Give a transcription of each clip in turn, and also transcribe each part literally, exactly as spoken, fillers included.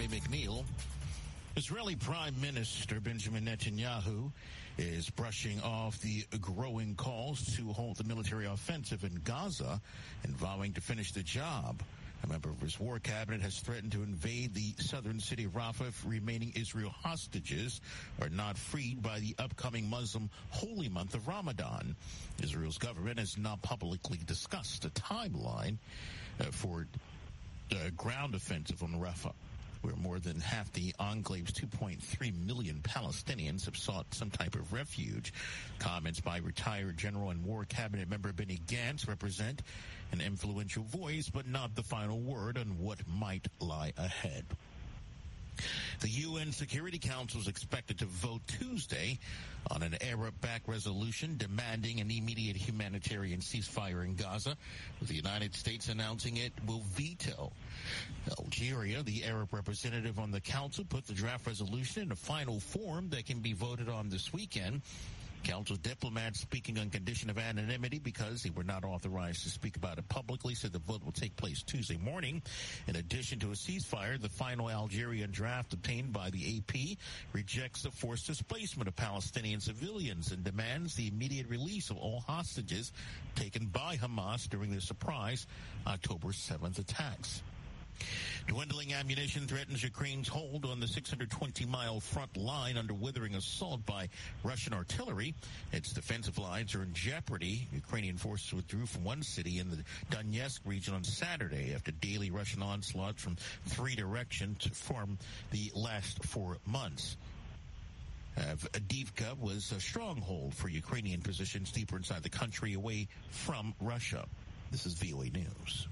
Tommy McNeil. Israeli Prime Minister Benjamin Netanyahu is brushing off the growing calls to halt the military offensive in Gaza and vowing to finish the job. A member of his war cabinet has threatened to invade the southern city of Rafah if remaining Israel hostages are not freed by the upcoming Muslim holy month of Ramadan. Israel's government has not publicly discussed a timeline uh, for a ground offensive on Rafah, where more than half the enclave's two point three million Palestinians have sought some type of refuge. Comments by retired General and War Cabinet member Benny Gantz represent an influential voice, but not the final word on what might lie ahead. The U N Security Council is expected to vote Tuesday on an Arab-backed resolution demanding an immediate humanitarian ceasefire in Gaza, with the United States announcing it will veto. Algeria, the Arab representative on the council, put the draft resolution in a final form that can be voted on this weekend. Council diplomats speaking on condition of anonymity because they were not authorized to speak about it publicly said the vote will take place Tuesday morning. In addition to a ceasefire, the final Algerian draft obtained by the A P rejects the forced displacement of Palestinian civilians and demands the immediate release of all hostages taken by Hamas during the surprise October seventh attacks. Dwindling ammunition threatens Ukraine's hold on the six hundred twenty mile front line under withering assault by Russian artillery. Its defensive lines are in jeopardy. Ukrainian forces withdrew from one city in the Donetsk region on Saturday after daily Russian onslaught from three directions from the last four months. Uh, Avdiivka was a stronghold for Ukrainian positions deeper inside the country away from Russia. This is V O A News.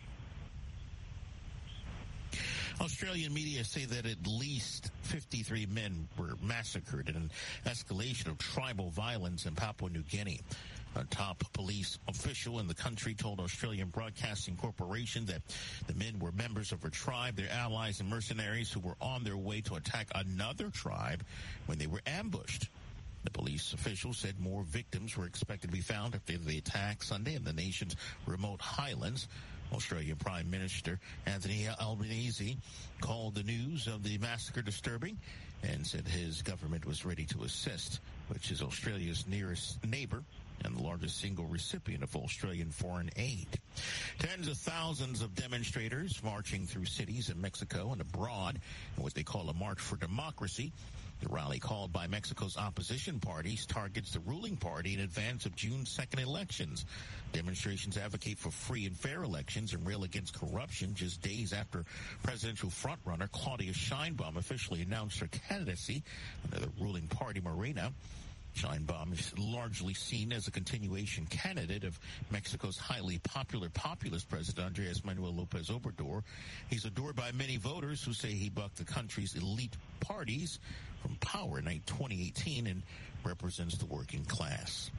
Australian media say that at least fifty-three men were massacred in an escalation of tribal violence in Papua New Guinea. A top police official in the country told Australian Broadcasting Corporation that the men were members of a tribe, their allies and mercenaries who were on their way to attack another tribe when they were ambushed. The police official said more victims were expected to be found after the attack Sunday in the nation's remote highlands. Australian Prime Minister Anthony Albanese called the news of the massacre disturbing and said his government was ready to assist, which is Australia's nearest neighbor and the largest single recipient of Australian foreign aid. Tens of thousands of demonstrators marching through cities in Mexico and abroad in what they call a march for democracy. The rally, called by Mexico's opposition parties, targets the ruling party in advance of June second elections. Demonstrations advocate for free and fair elections and rail against corruption just days after presidential frontrunner Claudia Sheinbaum officially announced her candidacy under the ruling party Morena. Sheinbaum is largely seen as a continuation candidate of Mexico's highly popular populist president Andres Manuel Lopez Obrador. He's adored by many voters who say he bucked the country's elite parties from power in twenty eighteen and represents the working class.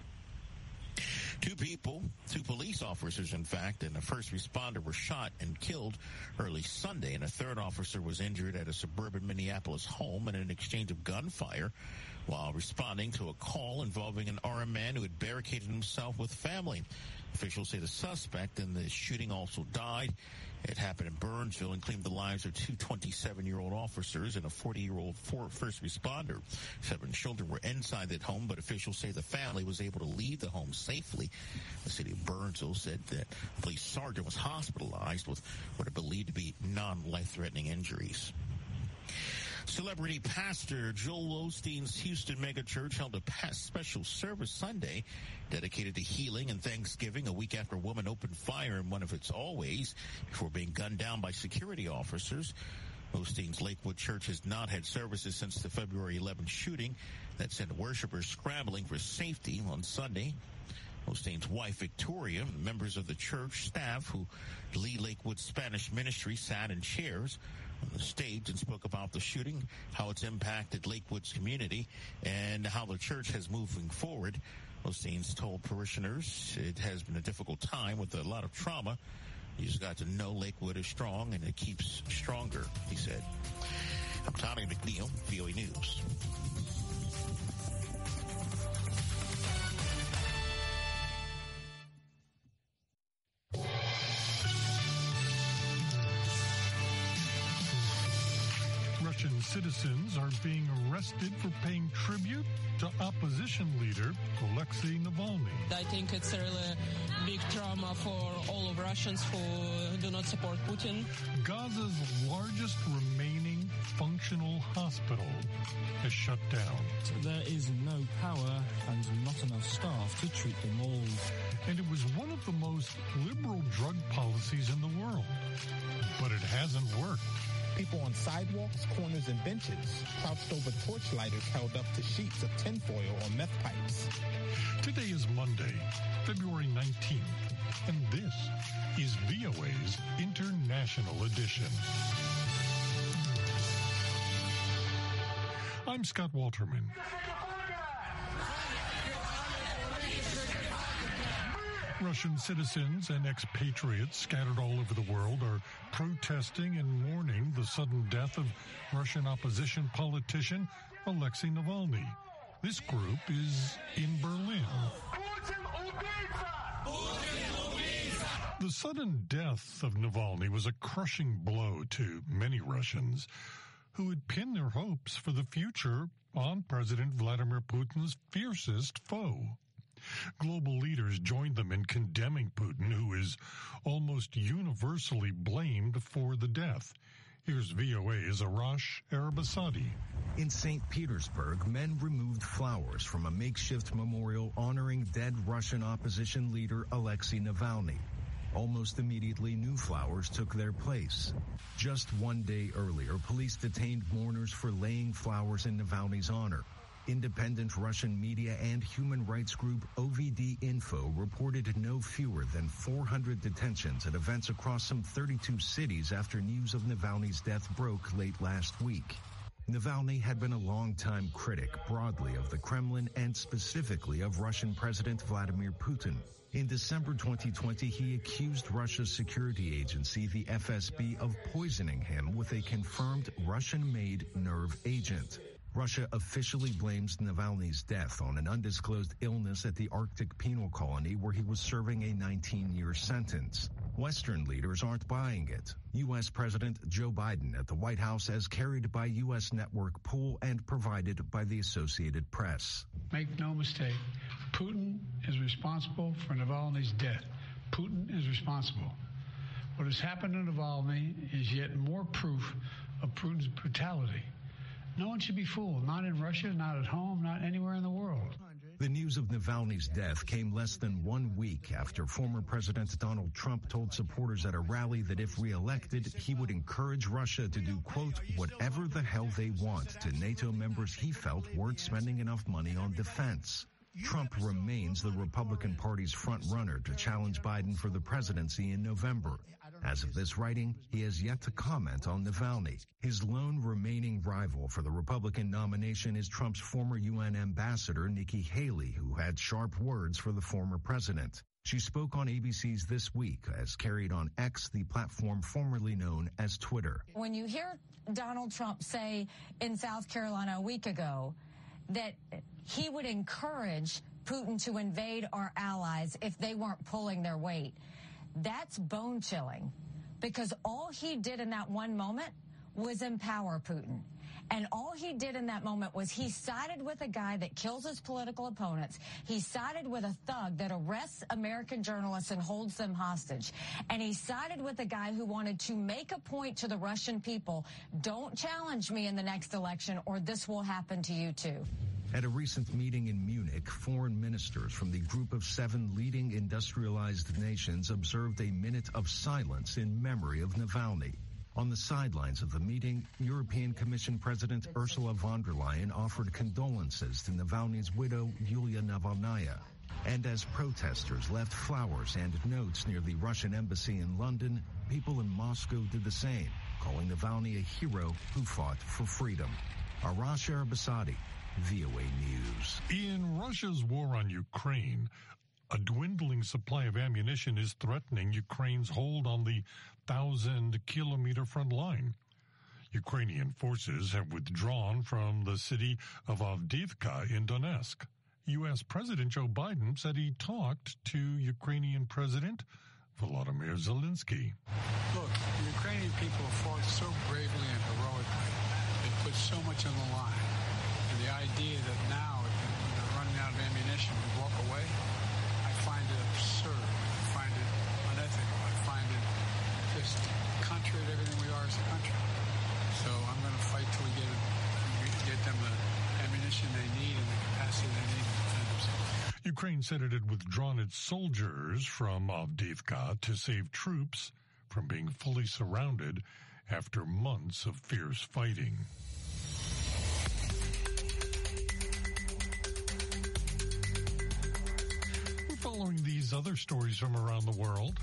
Two people, two police officers, in fact, and a first responder were shot and killed early Sunday, and a third officer was injured at a suburban Minneapolis home in an exchange of gunfire while responding to a call involving an armed man who had barricaded himself with family. Officials say the suspect in the shooting also died. It happened in Burnsville and claimed the lives of two twenty-seven-year-old officers and a forty-year-old first responder. Seven children were inside that home, but officials say the family was able to leave the home safely. The city of Burnsville said that a police sergeant was hospitalized with what are believed to be non-life-threatening injuries. Celebrity pastor Joel Osteen's Houston megachurch held a special service Sunday dedicated to healing and Thanksgiving a week after a woman opened fire in one of its always before being gunned down by security officers. Osteen's Lakewood Church has not had services since the February eleventh shooting that sent worshipers scrambling for safety on Sunday. Osteen's wife, Victoria, members of the church staff who lead Lakewood's Spanish ministry sat in chairs on the stage and spoke about the shooting, how it's impacted Lakewood's community, and how the church has moving forward. Osteen's told parishioners it has been a difficult time with a lot of trauma. You just got to know Lakewood is strong and it keeps stronger, he said. I'm Tommy McNeil, V O A News. citizens are being arrested for paying tribute to opposition leader Alexei Navalny. I think it's a really big trauma for all of Russians who do not support Putin. Gaza's largest remaining functional hospital has shut down. There is no power and not enough staff to treat them all. And it was one of the most liberal drug policies in the world. But it hasn't worked. People on sidewalks, corners, and benches crouched over torchlighters held up to sheets of tinfoil or meth pipes. Today is Monday, February nineteenth, and this is V O A's International Edition. I'm Scott Walterman. Russian citizens and expatriates scattered all over the world are protesting and mourning the sudden death of Russian opposition politician Alexei Navalny. This group is in Berlin. The sudden death of Navalny was a crushing blow to many Russians who had pinned their hopes for the future on President Vladimir Putin's fiercest foe. Global leaders joined them in condemning Putin, who is almost universally blamed for the death. Here's V O A's Arash Arabasadi. In Saint Petersburg, men removed flowers from a makeshift memorial honoring dead Russian opposition leader Alexei Navalny. Almost immediately, new flowers took their place. Just one day earlier, police detained mourners for laying flowers in Navalny's honor. Independent Russian media and human rights group O V D Info reported no fewer than four hundred detentions at events across some thirty-two cities after news of Navalny's death broke late last week. Navalny had been a longtime critic broadly of the Kremlin and specifically of Russian President Vladimir Putin. In December twenty twenty, he accused Russia's security agency, the F S B, of poisoning him with a confirmed Russian-made nerve agent. Russia officially blames Navalny's death on an undisclosed illness at the Arctic penal colony where he was serving a nineteen-year sentence. Western leaders aren't buying it. U S President Joe Biden at the White House, as carried by U S network Pool and provided by the Associated Press. Make no mistake, Putin is responsible for Navalny's death. Putin is responsible. What has happened to Navalny is yet more proof of Putin's brutality. No one should be fooled, not in Russia, not at home, not anywhere in the world. The news of Navalny's death came less than one week after former President Donald Trump told supporters at a rally that if reelected, he would encourage Russia to do, quote, whatever the hell they want to NATO members he felt weren't spending enough money on defense. Trump remains the Republican Party's front runner to challenge Biden for the presidency in November. As of this writing, he has yet to comment on Navalny. His lone remaining rival for the Republican nomination is Trump's former U N ambassador, Nikki Haley, who had sharp words for the former president. She spoke on A B C's This Week, as carried on X, the platform formerly known as Twitter. When you hear Donald Trump say in South Carolina a week ago that he would encourage Putin to invade our allies if they weren't pulling their weight, that's bone-chilling, because all he did in that one moment was empower Putin. And all he did in that moment was he sided with a guy that kills his political opponents. He sided with a thug that arrests American journalists and holds them hostage. And he sided with a guy who wanted to make a point to the Russian people, don't challenge me in the next election or this will happen to you too. At a recent meeting in Munich, foreign ministers from the group of seven leading industrialized nations observed a minute of silence in memory of Navalny. On the sidelines of the meeting, European Commission President Ursula von der Leyen offered condolences to Navalny's widow, Yulia Navalnaya. And as protesters left flowers and notes near the Russian embassy in London, people in Moscow did the same, calling Navalny a hero who fought for freedom. Arash Arabasadi, V O A News. In Russia's war on Ukraine, a dwindling supply of ammunition is threatening Ukraine's hold on the thousand-kilometer front line. Ukrainian forces have withdrawn from the city of Avdiivka in Donetsk. U S President Joe Biden said he talked to Ukrainian President Volodymyr Zelensky. Look, the Ukrainian people fought so bravely and heroically. They put put so much on the line. And the idea that now, when they're running out of ammunition, we walk away, I find it absurd. I find it unethical. I find it just contrary to everything we are as a country. So I'm going to fight till we get, it, get them the ammunition they need and the capacity they need to defend themselves. Ukraine said it had withdrawn its soldiers from Avdiivka to save troops from being fully surrounded after months of fierce fighting. We're following these other stories from around the world.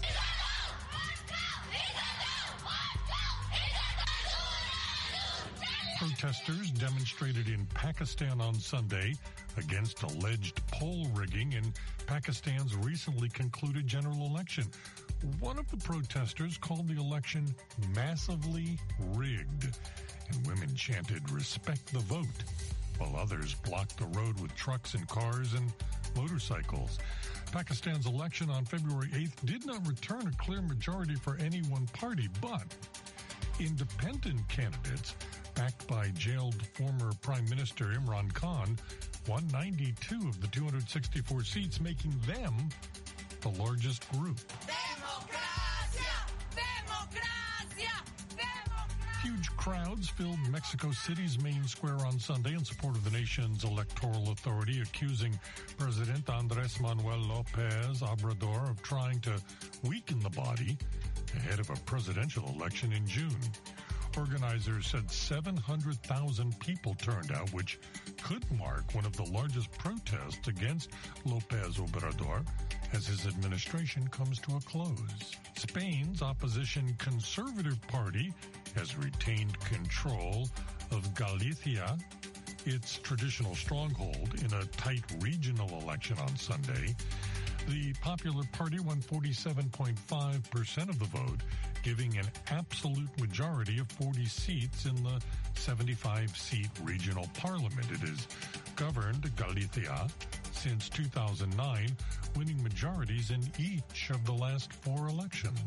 Protesters demonstrated in Pakistan on Sunday against alleged poll rigging in Pakistan's recently concluded general election. One of the protesters called the election massively rigged, and women chanted "respect the vote," while others blocked the road with trucks and cars and motorcycles. Pakistan's election on February eighth did not return a clear majority for any one party, but independent candidates backed by jailed former Prime Minister Imran Khan won ninety-two of the two hundred sixty-four seats, making them the largest group. Democracia! Democracia! Democracia! Huge crowds filled Mexico City's main square on Sunday in support of the nation's electoral authority, accusing President Andrés Manuel López Obrador of trying to weaken the body ahead of a presidential election in June. Organizers said seven hundred thousand people turned out, which could mark one of the largest protests against López Obrador as his administration comes to a close. Spain's opposition Conservative Party has retained control of Galicia, its traditional stronghold, in a tight regional election on Sunday. The Popular Party won forty-seven point five percent of the vote, giving an absolute majority of forty seats in the seventy-five seat regional parliament. It has governed Galicia since two thousand nine, winning majorities in each of the last four elections.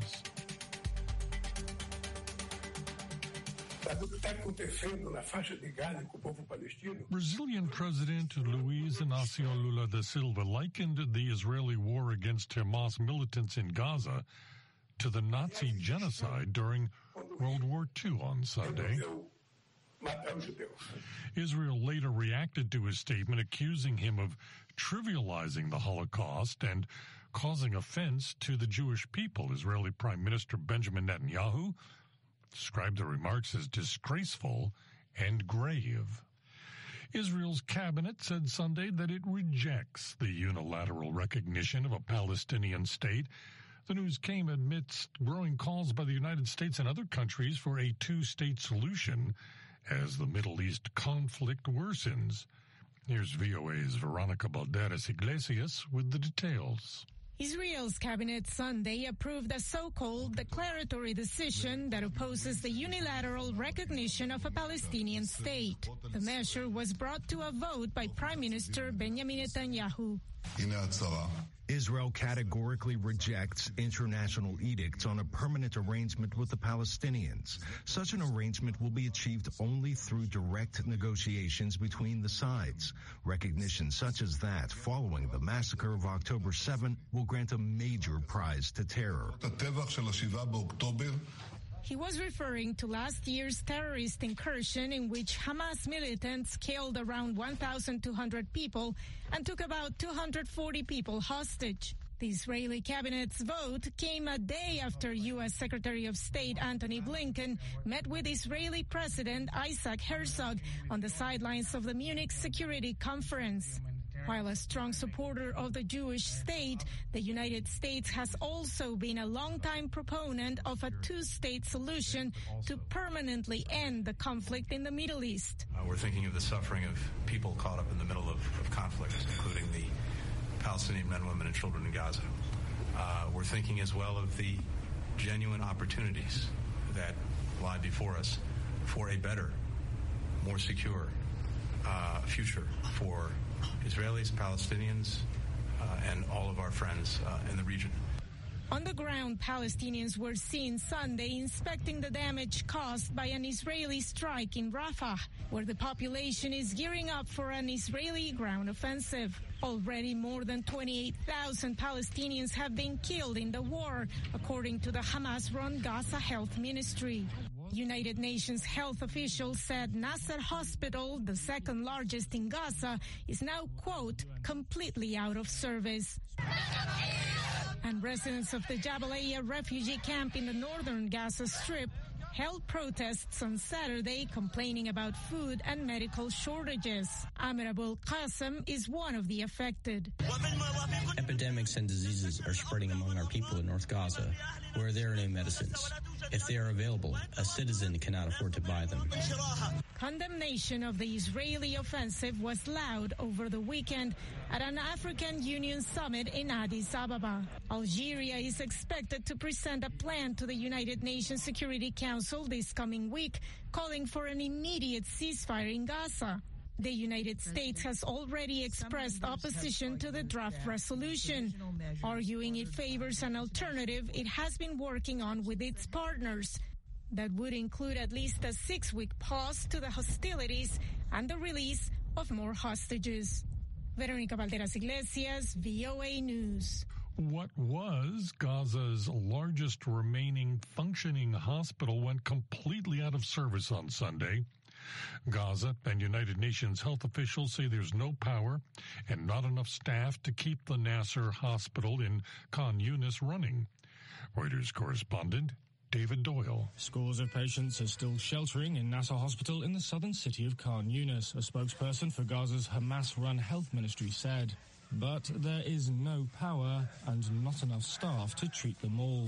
Brazilian President Luiz Inácio Lula da Silva likened the Israeli war against Hamas militants in Gaza to the Nazi genocide during World War Two on Sunday. Israel later reacted to his statement, accusing him of trivializing the Holocaust and causing offense to the Jewish people. Israeli Prime Minister Benjamin Netanyahu described the remarks as disgraceful and grave. Israel's cabinet said Sunday that it rejects the unilateral recognition of a Palestinian state. The news came amidst growing calls by the United States and other countries for a two-state solution as the Middle East conflict worsens. Here's V O A's Veronica Balderas Iglesias with the details. Israel's cabinet Sunday approved a so-called declaratory decision that opposes the unilateral recognition of a Palestinian state. The measure was brought to a vote by Prime Minister Benjamin Netanyahu. Israel categorically rejects international edicts on a permanent arrangement with the Palestinians. Such an arrangement will be achieved only through direct negotiations between the sides. Recognition such as that, following the massacre of October seventh, will grant a major prize to terror. He was referring to last year's terrorist incursion in which Hamas militants killed around one thousand two hundred people and took about two hundred forty people hostage. The Israeli cabinet's vote came a day after U S Secretary of State Antony Blinken met with Israeli President Isaac Herzog on the sidelines of the Munich Security Conference. While a strong supporter of the Jewish state, the United States has also been a longtime proponent of a two-state solution to permanently end the conflict in the Middle East. Uh, we're thinking of the suffering of people caught up in the middle of, of conflict, including the Palestinian men, women, and children in Gaza. Uh, we're thinking as well of the genuine opportunities that lie before us for a better, more secure uh, future for Israelis, Palestinians, uh, and all of our friends uh, in the region. On the ground, Palestinians were seen Sunday inspecting the damage caused by an Israeli strike in Rafah, where the population is gearing up for an Israeli ground offensive. Already more than twenty-eight thousand Palestinians have been killed in the war, according to the Hamas-run Gaza Health Ministry. United Nations health officials said Nasser Hospital, the second largest in Gaza, is now, quote, completely out of service. And residents of the Jabalia refugee camp in the northern Gaza Strip held protests on Saturday complaining about food and medical shortages. Amir Abul Qasim is one of the affected. Epidemics and diseases are spreading among our people in North Gaza, where there are no medicines. If they are available, a citizen cannot afford to buy them. Condemnation of the Israeli offensive was loud over the weekend at an African Union summit in Addis Ababa. Algeria is expected to present a plan to the United Nations Security Council this coming week, calling for an immediate ceasefire in Gaza. The United States has already expressed opposition to the draft resolution, arguing it favors an alternative it has been working on with its partners that would include at least a six-week pause to the hostilities and the release of more hostages. Veronica Valderas Iglesias, V O A News. What was Gaza's largest remaining functioning hospital went completely out of service on Sunday. Gaza and United Nations health officials say there's no power and not enough staff to keep the Nasser Hospital in Khan Yunis running. Reuters correspondent David Doyle. Scores of patients are still sheltering in Nasser Hospital in the southern city of Khan Yunis, a spokesperson for Gaza's Hamas-run health ministry said. But there is no power and not enough staff to treat them all.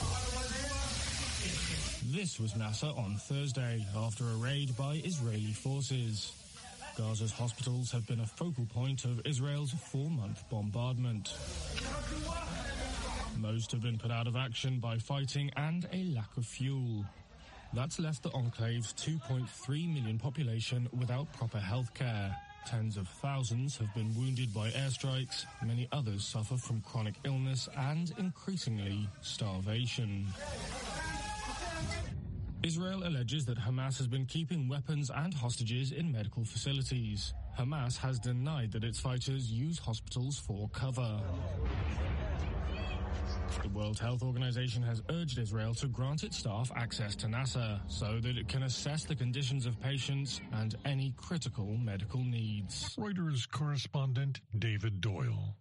This was Nasser on Thursday after a raid by Israeli forces. Gaza's hospitals have been a focal point of Israel's four-month bombardment. Most have been put out of action by fighting and a lack of fuel. That's left the enclave's two point three million population without proper health care. Tens of thousands have been wounded by airstrikes. Many others suffer from chronic illness and, increasingly, starvation. Israel alleges that Hamas has been keeping weapons and hostages in medical facilities. Hamas has denied that its fighters use hospitals for cover. The World Health Organization has urged Israel to grant its staff access to Nasser so that it can assess the conditions of patients and any critical medical needs. Reuters correspondent David Doyle.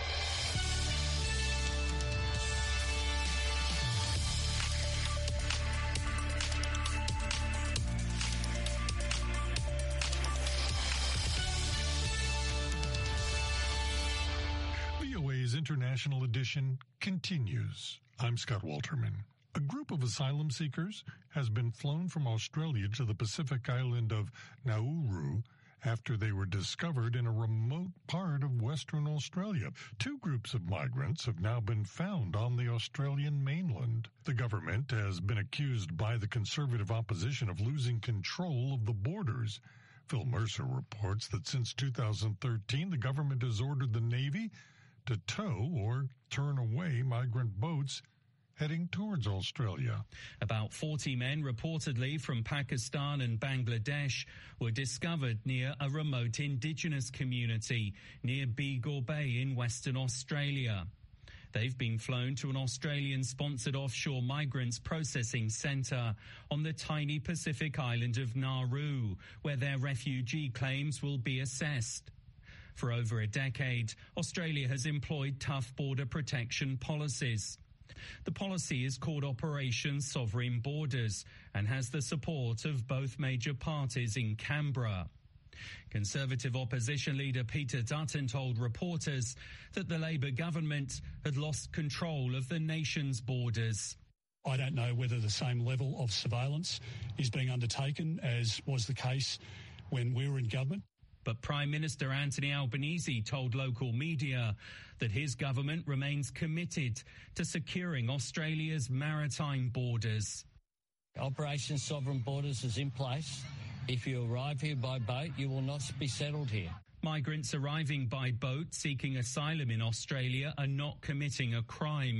International edition continues. I'm Scott Walterman. A group of asylum seekers has been flown from Australia to the Pacific island of Nauru after they were discovered in a remote part of Western Australia. Two groups of migrants have now been found on the Australian mainland. The government has been accused by the Conservative opposition of losing control of the borders. Phil Mercer reports that since two thousand thirteen, the government has ordered the Navy to tow or turn away migrant boats heading towards Australia. About forty men, reportedly from Pakistan and Bangladesh, were discovered near a remote indigenous community near Begor Bay in Western Australia. They've been flown to an Australian-sponsored offshore migrants processing centre on the tiny Pacific island of Nauru, where their refugee claims will be assessed. For over a decade, Australia has employed tough border protection policies. The policy is called Operation Sovereign Borders and has the support of both major parties in Canberra. Conservative opposition leader Peter Dutton told reporters that the Labor government had lost control of the nation's borders. I don't know whether the same level of surveillance is being undertaken as was the case when we were in government. But Prime Minister Anthony Albanese told local media that his government remains committed to securing Australia's maritime borders. Operation Sovereign Borders is in place. If you arrive here by boat, you will not be settled here. Migrants arriving by boat seeking asylum in Australia are not committing a crime.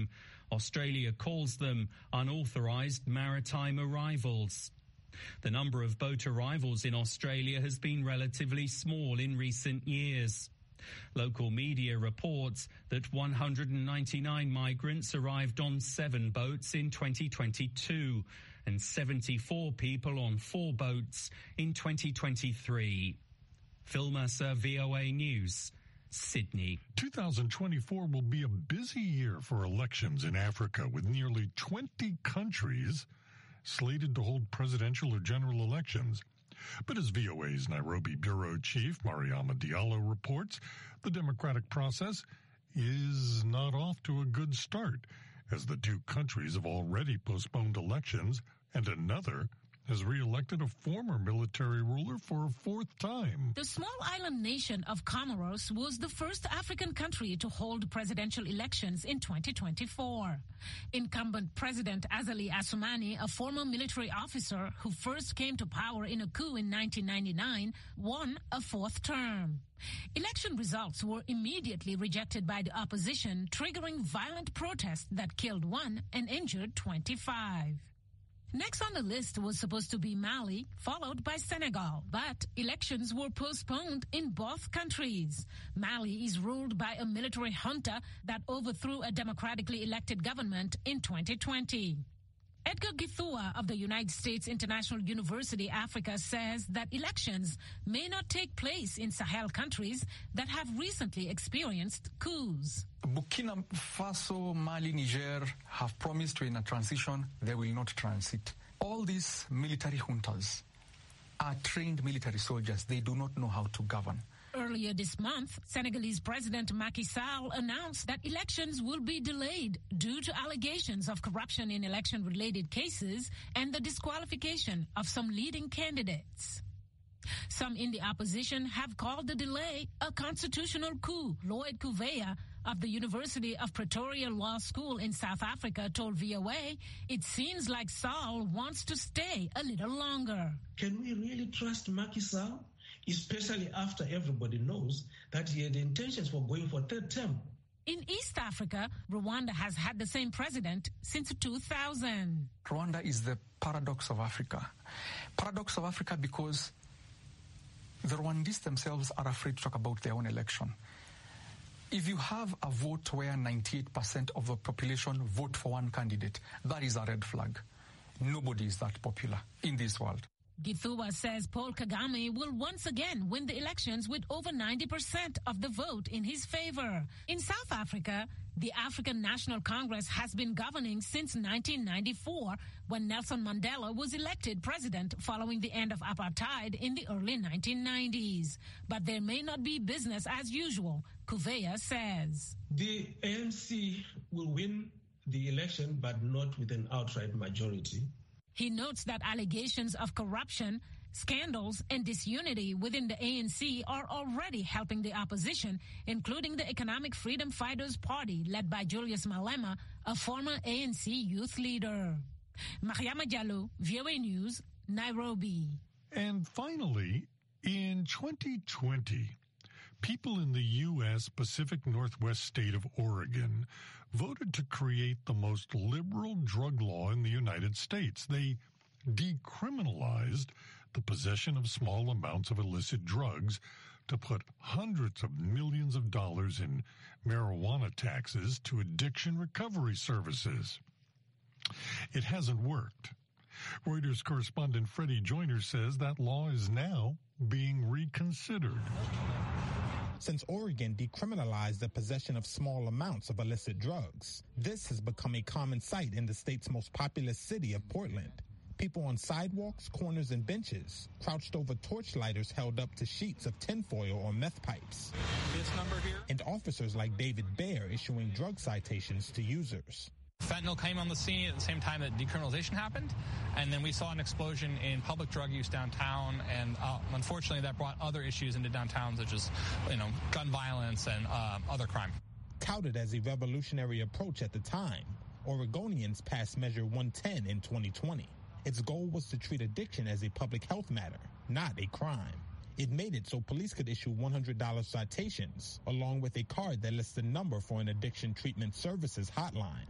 Australia calls them unauthorised maritime arrivals. The number of boat arrivals in Australia has been relatively small in recent years. Local media reports that one hundred ninety-nine migrants arrived on seven boats in twenty twenty-two and seventy-four people on four boats in twenty twenty-three. Phil Mercer, V O A News, Sydney. two thousand twenty-four will be a busy year for elections in Africa, with nearly twenty countries slated to hold presidential or general elections. But as V O A's Nairobi bureau chief, Mariama Diallo, reports, the democratic process is not off to a good start, as the two countries have already postponed elections, and another has re-elected a former military ruler for a fourth time. The small island nation of Comoros was the first African country to hold presidential elections in twenty twenty-four. Incumbent President Azali Assoumani, a former military officer who first came to power in a coup in nineteen ninety-nine, won a fourth term. Election results were immediately rejected by the opposition, triggering violent protests that killed one and injured twenty-five. Next on the list was supposed to be Mali, followed by Senegal, but elections were postponed in both countries. Mali is ruled by a military junta that overthrew a democratically elected government in twenty twenty. Edgar Githua of the United States International University Africa says that elections may not take place in Sahel countries that have recently experienced coups. Burkina Faso, Mali, Niger have promised in a transition they will not transit. All these military juntas are trained military soldiers. They do not know how to govern. Earlier this month, Senegalese President Macky Sall announced that elections will be delayed due to allegations of corruption in election-related cases and the disqualification of some leading candidates. Some in the opposition have called the delay a constitutional coup. Lloyd Kouveia of the University of Pretoria Law School in South Africa told V O A, it seems like Sall wants to stay a little longer. Can we really trust Macky Sall? Especially after everybody knows that he had intentions for going for third term. In East Africa, Rwanda has had the same president since two thousand. Rwanda is the paradox of Africa. Paradox of Africa because the Rwandese themselves are afraid to talk about their own election. If you have a vote where ninety-eight percent of the population vote for one candidate, that is a red flag. Nobody is that popular in this world. Githua says Paul Kagame will once again win the elections with over ninety percent of the vote in his favor. In South Africa, the African National Congress has been governing since nineteen ninety-four, when Nelson Mandela was elected president following the end of apartheid in the early nineteen nineties. But there may not be business as usual, Kouveia says. The A N C will win the election, but not with an outright majority. He notes that allegations of corruption, scandals, and disunity within the A N C are already helping the opposition, including the Economic Freedom Fighters Party, led by Julius Malema, a former A N C youth leader. Mariama Diallo, V O A News, Nairobi. And finally, in twenty twenty, people in the U S Pacific Northwest state of Oregon voted to create the most liberal drug law in the United States. They decriminalized the possession of small amounts of illicit drugs to put hundreds of millions of dollars in marijuana taxes to addiction recovery services. It hasn't worked. Reuters correspondent Freddie Joyner says that law is now being reconsidered. Since Oregon decriminalized the possession of small amounts of illicit drugs, this has become a common sight in the state's most populous city of Portland. People on sidewalks, corners, and benches crouched over torchlighters held up to sheets of tinfoil or meth pipes. This number here? And officers like David Baer issuing drug citations to users. Fentanyl came on the scene at the same time that decriminalization happened, and then we saw an explosion in public drug use downtown, and uh, unfortunately that brought other issues into downtown, such as, you know, gun violence and uh, other crime. Touted as a revolutionary approach at the time, Oregonians passed Measure one ten in twenty twenty. Its goal was to treat addiction as a public health matter, not a crime. It made it so police could issue one hundred dollars citations, along with a card that lists the number for an addiction treatment services hotline.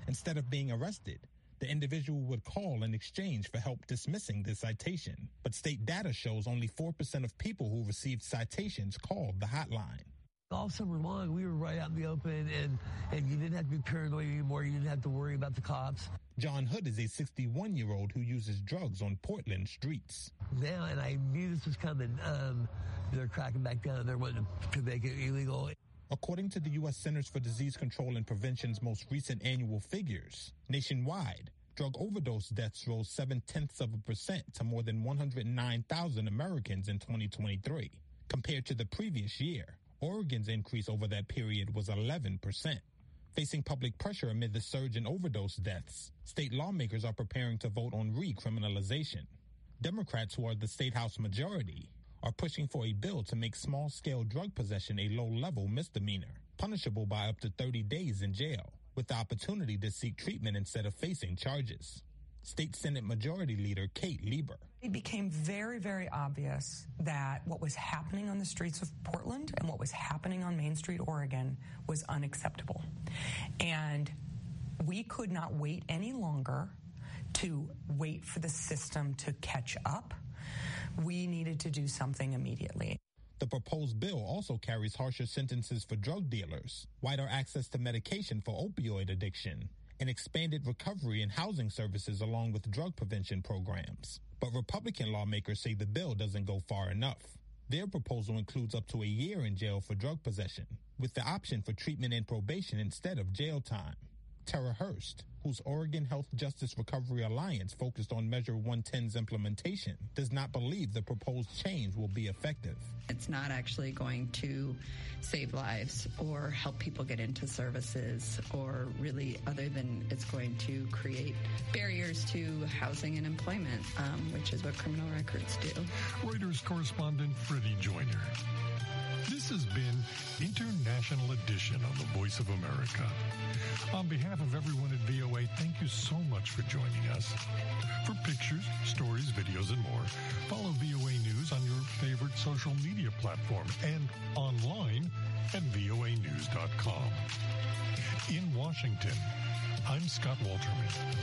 Instead of being arrested, the individual would call in exchange for help dismissing the citation. But state data shows only four percent of people who received citations called the hotline. All summer long, we were right out in the open, and, and you didn't have to be paranoid anymore. You didn't have to worry about the cops. John Hood is a sixty-one-year-old who uses drugs on Portland streets. Now, and I knew this was coming, um, they're cracking back down. They're wanting to make it illegal. According to the U S Centers for Disease Control and Prevention's most recent annual figures, nationwide, drug overdose deaths rose seven-tenths of a percent to more than one hundred nine thousand Americans in twenty twenty-three. Compared to the previous year, Oregon's increase over that period was eleven percent. Facing public pressure amid the surge in overdose deaths, state lawmakers are preparing to vote on recriminalization. Democrats, who are the state house majority, are pushing for a bill to make small-scale drug possession a low-level misdemeanor, punishable by up to thirty days in jail, with the opportunity to seek treatment instead of facing charges. State Senate Majority Leader Kate Lieber. It became very, very obvious that what was happening on the streets of Portland and what was happening on Main Street, Oregon, was unacceptable. And we could not wait any longer to wait for the system to catch up. We needed to do something immediately. The proposed bill also carries harsher sentences for drug dealers, wider access to medication for opioid addiction, and expanded recovery and housing services along with drug prevention programs. But Republican lawmakers say the bill doesn't go far enough. Their proposal includes up to a year in jail for drug possession, with the option for treatment and probation instead of jail time. Tara Hurst, whose Oregon Health Justice Recovery Alliance focused on Measure one ten's implementation, does not believe the proposed change will be effective. It's not actually going to save lives or help people get into services, or really other than it's going to create barriers to housing and employment, um, which is what criminal records do. Reuters correspondent Freddie Joyner. This has been International Edition on the Voice of America. On behalf of everyone at V O A, thank you so much for joining us. For pictures, stories, videos, and more, follow V O A News on your favorite social media platform and online at V O A news dot com. In Washington, I'm Scott Walterman.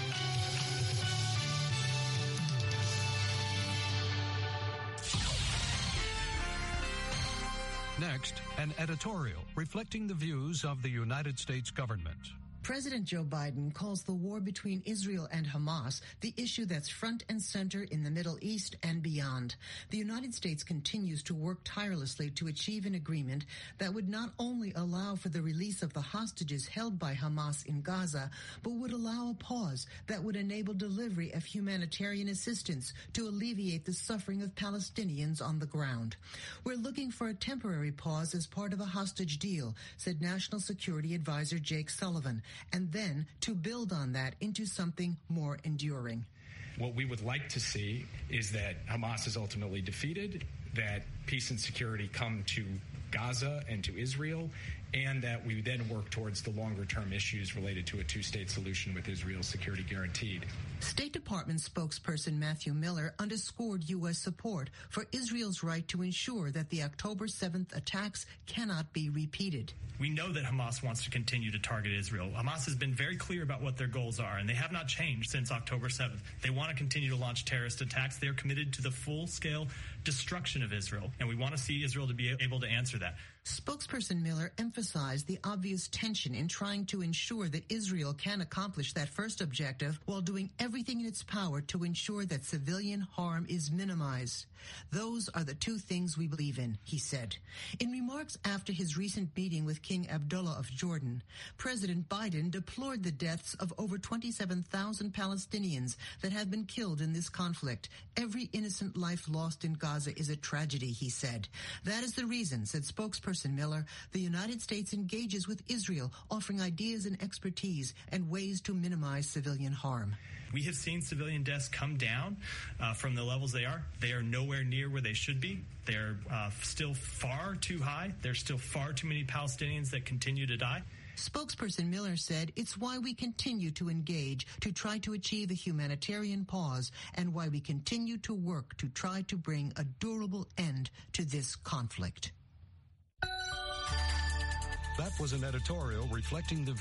Next, an editorial reflecting the views of the United States government. President Joe Biden calls the war between Israel and Hamas the issue that's front and center in the Middle East and beyond. The United States continues to work tirelessly to achieve an agreement that would not only allow for the release of the hostages held by Hamas in Gaza, but would allow a pause that would enable delivery of humanitarian assistance to alleviate the suffering of Palestinians on the ground. We're looking for a temporary pause as part of a hostage deal, said National Security Advisor Jake Sullivan, and then to build on that into something more enduring. What we would like to see is that Hamas is ultimately defeated, that peace and security come to Gaza and to Israel, and that we then work towards the longer-term issues related to a two-state solution with Israel's security guaranteed. State Department spokesperson Matthew Miller underscored U S support for Israel's right to ensure that the October seventh attacks cannot be repeated. We know that Hamas wants to continue to target Israel. Hamas has been very clear about what their goals are, and they have not changed since October seventh. They want to continue to launch terrorist attacks. They are committed to the full-scale destruction of Israel, and we want to see Israel to be able to answer that. Spokesperson Miller emphasized the obvious tension in trying to ensure that Israel can accomplish that first objective while doing everything in its power to ensure that civilian harm is minimized. Those are the two things we believe in, he said. In remarks after his recent meeting with King Abdullah of Jordan, President Biden deplored the deaths of over twenty-seven thousand Palestinians that have been killed in this conflict. Every innocent life lost in Gaza is a tragedy, he said. That is the reason, said spokesperson Miller, the United States engages with Israel, offering ideas and expertise and ways to minimize civilian harm. We have seen civilian deaths come down uh, from the levels they are. They are nowhere near where they should be. They're uh, still far too high. There's still far too many Palestinians that continue to die. Spokesperson Miller said it's why we continue to engage to try to achieve a humanitarian pause and why we continue to work to try to bring a durable end to this conflict. That was an editorial reflecting the